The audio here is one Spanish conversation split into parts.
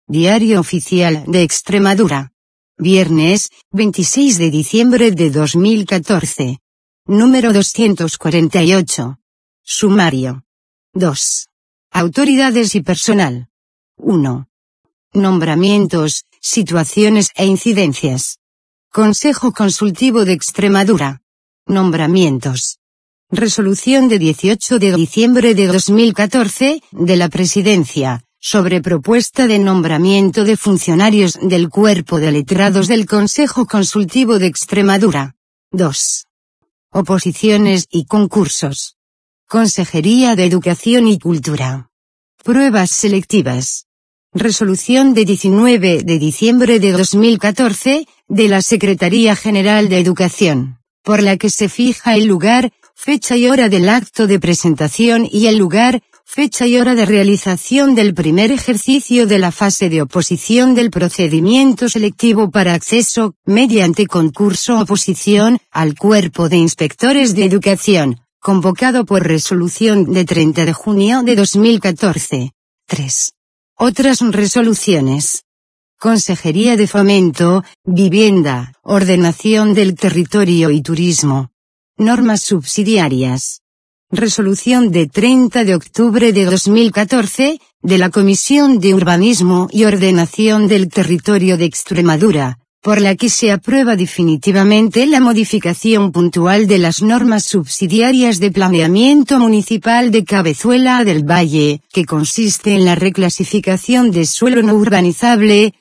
Diario Oficial de Extremadura. Viernes, 26 de diciembre de 2014. Número 248. Sumario. 2. Autoridades y personal. 1. Nombramientos, situaciones e incidencias. Consejo Consultivo de Extremadura. Nombramientos. Resolución de 18 de diciembre de 2014, de la Presidencia, sobre propuesta de nombramiento de funcionarios del Cuerpo de Letrados del Consejo Consultivo de Extremadura. 2. Oposiciones y concursos. Consejería de Educación y Cultura. Pruebas selectivas. Resolución de 19 de diciembre de 2014, de la Secretaría General de Educación, por la que se fija el lugar, fecha y hora del acto de presentación y el lugar, fecha y hora de realización del primer ejercicio de la fase de oposición del procedimiento selectivo para acceso, mediante concurso o oposición, al Cuerpo de Inspectores de Educación, convocado por resolución de 30 de junio de 2014. 3. Otras resoluciones. Consejería de Fomento, Vivienda, Ordenación del Territorio y Turismo. Normas subsidiarias. Resolución de 30 de octubre de 2014, de la Comisión de Urbanismo y Ordenación del Territorio de Extremadura, por la que se aprueba definitivamente la modificación puntual de las normas subsidiarias de planeamiento municipal de Cabezuela del Valle, que consiste en la reclasificación de suelo no urbanizable,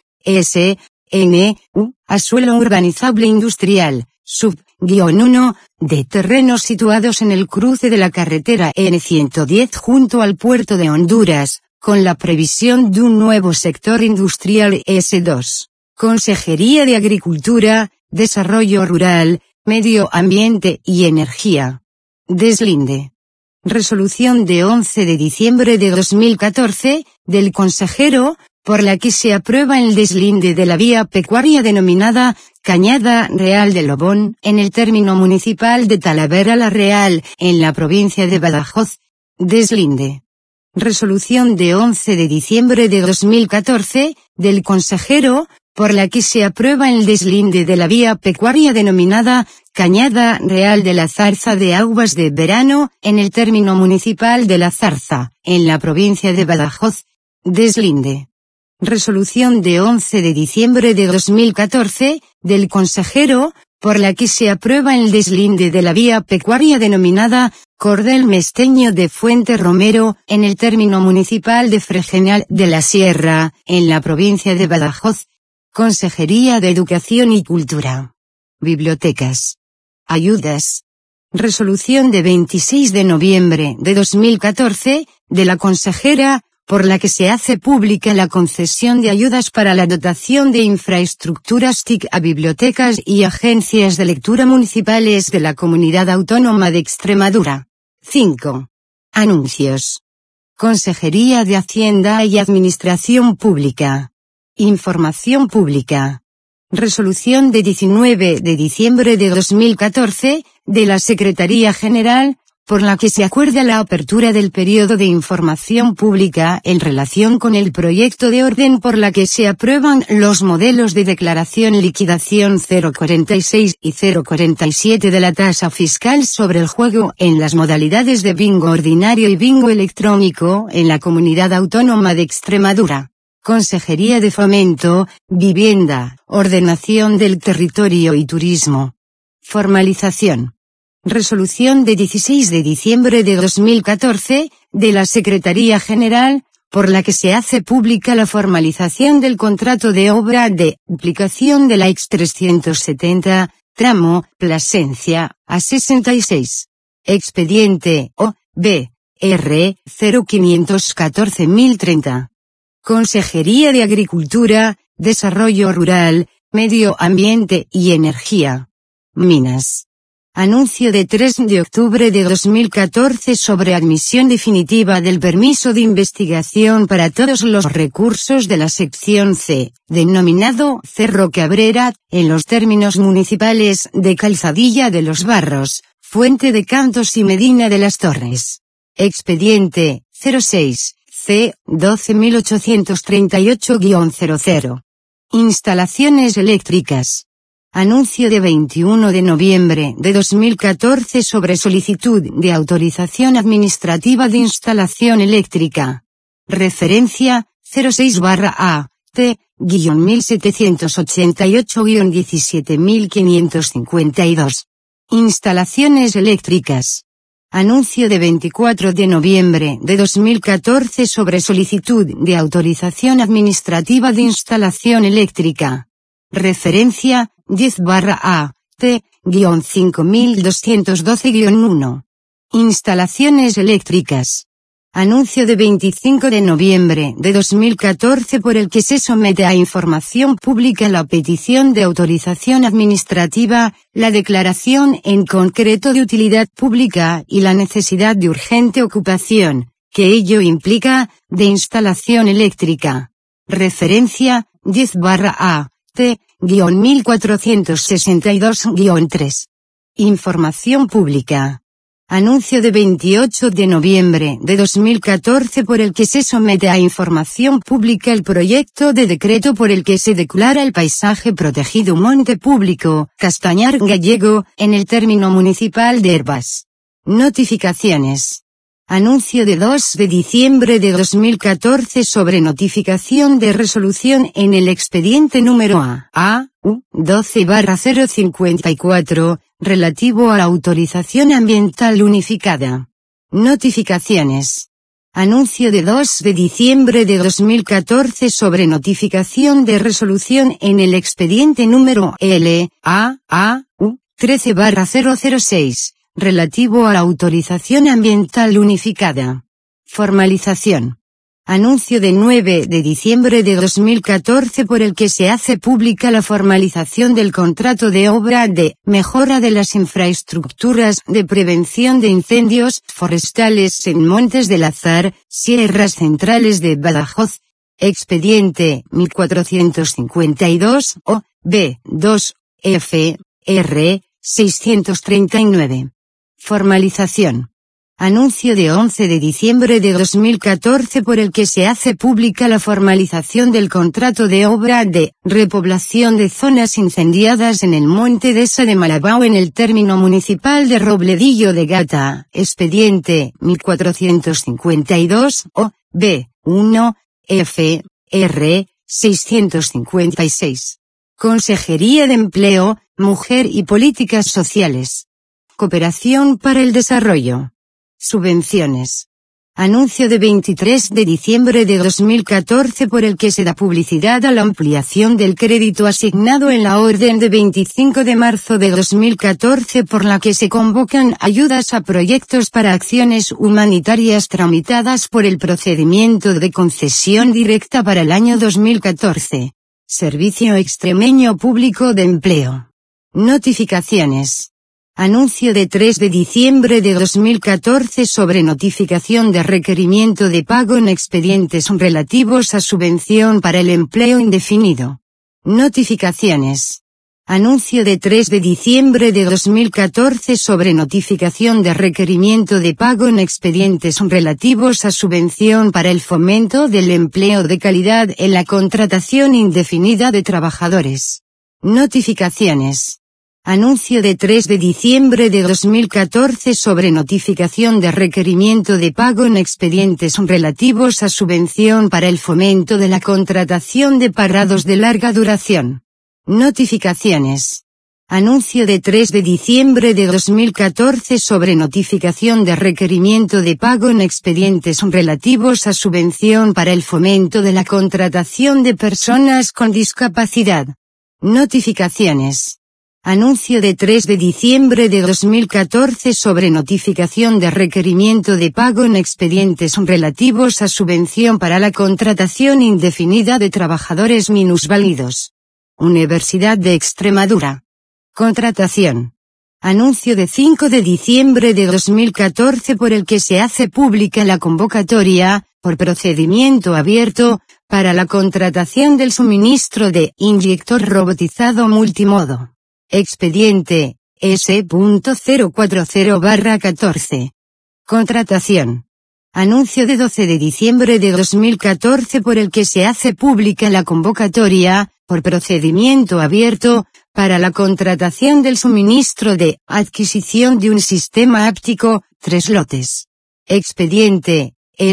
SNU, a suelo urbanizable industrial, sub-1, de terrenos situados en el cruce de la carretera N110 junto al puerto de Honduras, con la previsión de un nuevo sector industrial S2. Consejería de Agricultura, Desarrollo Rural, Medio Ambiente y Energía. Deslinde. Resolución de 11 de diciembre de 2014, del consejero, por la que se aprueba el deslinde de la vía pecuaria denominada Cañada Real de Lobón, en el término municipal de Talavera la Real, en la provincia de Badajoz. Deslinde. Resolución de 11 de diciembre de 2014, del consejero, por la que se aprueba el deslinde de la vía pecuaria denominada Cañada Real de la Zarza de Aguas de Verano, en el término municipal de La Zarza, en la provincia de Badajoz. Deslinde. Resolución de 11 de diciembre de 2014, del consejero, por la que se aprueba el deslinde de la vía pecuaria denominada Cordel Mesteño de Fuente Romero, en el término municipal de Fregenal de la Sierra, en la provincia de Badajoz. Consejería de Educación y Cultura. Bibliotecas. Ayudas. Resolución de 26 de noviembre de 2014, de la consejera, por la que se hace pública la concesión de ayudas para la dotación de infraestructuras TIC a bibliotecas y agencias de lectura municipales de la Comunidad Autónoma de Extremadura. 5. Anuncios. Consejería de Hacienda y Administración Pública. Información pública. Resolución de 19 de diciembre de 2014, de la Secretaría General, por la que se acuerda la apertura del periodo de información pública en relación con el proyecto de orden por la que se aprueban los modelos de declaración liquidación 046 y 047 de la tasa fiscal sobre el juego en las modalidades de bingo ordinario y bingo electrónico en la Comunidad Autónoma de Extremadura. Consejería de Fomento, Vivienda, Ordenación del Territorio y Turismo. Formalización. Resolución de 16 de diciembre de 2014, de la Secretaría General, por la que se hace pública la formalización del contrato de obra de duplicación de la X370, tramo Plasencia, A66. Expediente O.B.R. 0514.030. Consejería de Agricultura, Desarrollo Rural, Medio Ambiente y Energía. Minas. Anuncio de 3 de octubre de 2014 sobre admisión definitiva del permiso de investigación para todos los recursos de la sección C, denominado Cerro Cabrera, en los términos municipales de Calzadilla de los Barros, Fuente de Cantos y Medina de las Torres. Expediente 06 C. 12838-00. Instalaciones eléctricas. Anuncio de 21 de noviembre de 2014 sobre solicitud de autorización administrativa de instalación eléctrica. Referencia, 06/A, T-1788-17552. Instalaciones eléctricas. Anuncio de 24 de noviembre de 2014 sobre solicitud de autorización administrativa de instalación eléctrica. Referencia, 10/A, T-5212-1. Instalaciones eléctricas. Anuncio de 25 de noviembre de 2014 por el que se somete a información pública la petición de autorización administrativa, la declaración en concreto de utilidad pública y la necesidad de urgente ocupación, que ello implica, de instalación eléctrica. Referencia, 10/A, T-1462-3. Información pública. Anuncio de 28 de noviembre de 2014 por el que se somete a información pública el proyecto de decreto por el que se declara el paisaje protegido Monte Público, Castañar Gallego, en el término municipal de Hervás. Notificaciones. Anuncio de 2 de diciembre de 2014 sobre notificación de resolución en el expediente número A.U. 12/054, relativo a la autorización ambiental unificada. Notificaciones. Anuncio de 2 de diciembre de 2014 sobre notificación de resolución en el expediente número L.A.U. 13/006. Relativo a la autorización ambiental unificada. Formalización. Anuncio de 9 de diciembre de 2014 por el que se hace pública la formalización del contrato de obra de mejora de las infraestructuras de prevención de incendios forestales en Montes del Azar, Sierras Centrales de Badajoz. Expediente 1452 O. B. 2. F. R. 639. Formalización. Anuncio de 11 de diciembre de 2014 por el que se hace pública la formalización del contrato de obra de repoblación de zonas incendiadas en el Monte Deza de Malabao en el término municipal de Robledillo de Gata. Expediente 1452 O. B. 1. F. R. 656. Consejería de Empleo, Mujer y Políticas Sociales. Cooperación para el Desarrollo. Subvenciones. Anuncio de 23 de diciembre de 2014 por el que se da publicidad a la ampliación del crédito asignado en la orden de 25 de marzo de 2014 por la que se convocan ayudas a proyectos para acciones humanitarias tramitadas por el procedimiento de concesión directa para el año 2014. Servicio Extremeño Público de Empleo. Notificaciones. Anuncio de 3 de diciembre de 2014 sobre notificación de requerimiento de pago en expedientes relativos a subvención para el empleo indefinido. Notificaciones. Anuncio de 3 de diciembre de 2014 sobre notificación de requerimiento de pago en expedientes relativos a subvención para el fomento del empleo de calidad en la contratación indefinida de trabajadores. Notificaciones. Anuncio de 3 de diciembre de 2014 sobre notificación de requerimiento de pago en expedientes relativos a subvención para el fomento de la contratación de parados de larga duración. Notificaciones. Anuncio de 3 de diciembre de 2014 sobre notificación de requerimiento de pago en expedientes relativos a subvención para el fomento de la contratación de personas con discapacidad. Notificaciones. Anuncio de 3 de diciembre de 2014 sobre notificación de requerimiento de pago en expedientes relativos a subvención para la contratación indefinida de trabajadores minusválidos. Universidad de Extremadura. Contratación. Anuncio de 5 de diciembre de 2014 por el que se hace pública la convocatoria, por procedimiento abierto, para la contratación del suministro de inyector robotizado multimodo. Expediente S.040/14. Contratación. Anuncio de 12 de diciembre de 2014 por el que se hace pública la convocatoria, por procedimiento abierto, para la contratación del suministro de adquisición de un sistema áptico, 3 lotes. Expediente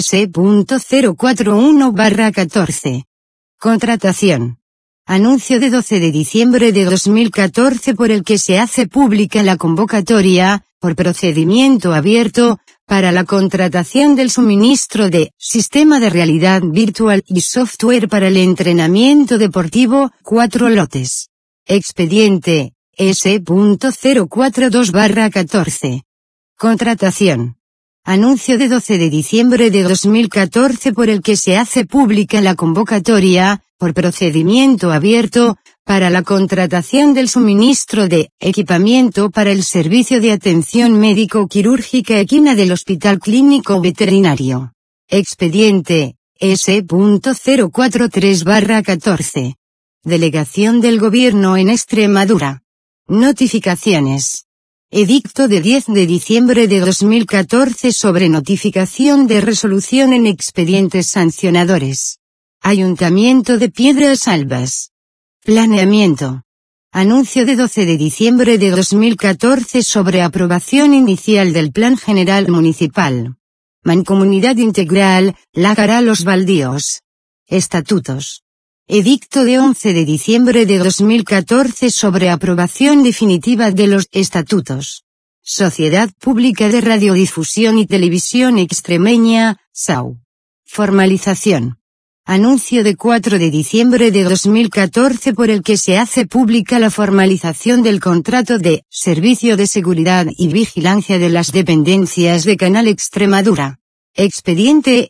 S.041/14. Contratación. Anuncio de 12 de diciembre de 2014 por el que se hace pública la convocatoria, por procedimiento abierto, para la contratación del suministro de sistema de realidad virtual y software para el entrenamiento deportivo, 4 lotes. Expediente S.042/14. Contratación. Anuncio de 12 de diciembre de 2014 por el que se hace pública la convocatoria, por procedimiento abierto, para la contratación del suministro de equipamiento para el servicio de atención médico-quirúrgica equina del Hospital Clínico Veterinario. Expediente S.043/14. Delegación del Gobierno en Extremadura. Notificaciones. Edicto de 10 de diciembre de 2014 sobre notificación de resolución en expedientes sancionadores. Ayuntamiento de Piedras Albas. Planeamiento. Anuncio de 12 de diciembre de 2014 sobre aprobación inicial del Plan General Municipal. Mancomunidad Integral, Lágara Los Baldíos. Estatutos. Edicto de 11 de diciembre de 2014 sobre aprobación definitiva de los estatutos. Sociedad Pública de Radiodifusión y Televisión Extremeña, SAU. Formalización. Anuncio de 4 de diciembre de 2014 por el que se hace pública la formalización del contrato de Servicio de Seguridad y Vigilancia de las Dependencias de Canal Extremadura. Expediente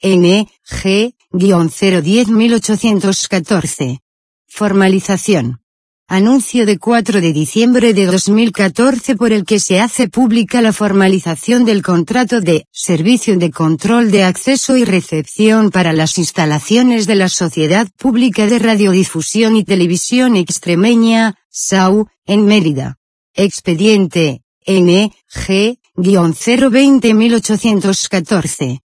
NG-010-1814. Formalización. Anuncio de 4 de diciembre de 2014 por el que se hace pública la formalización del contrato de Servicio de Control de Acceso y Recepción para las instalaciones de la Sociedad Pública de Radiodifusión y Televisión Extremeña, SAU, en Mérida. Expediente NG-020-1814.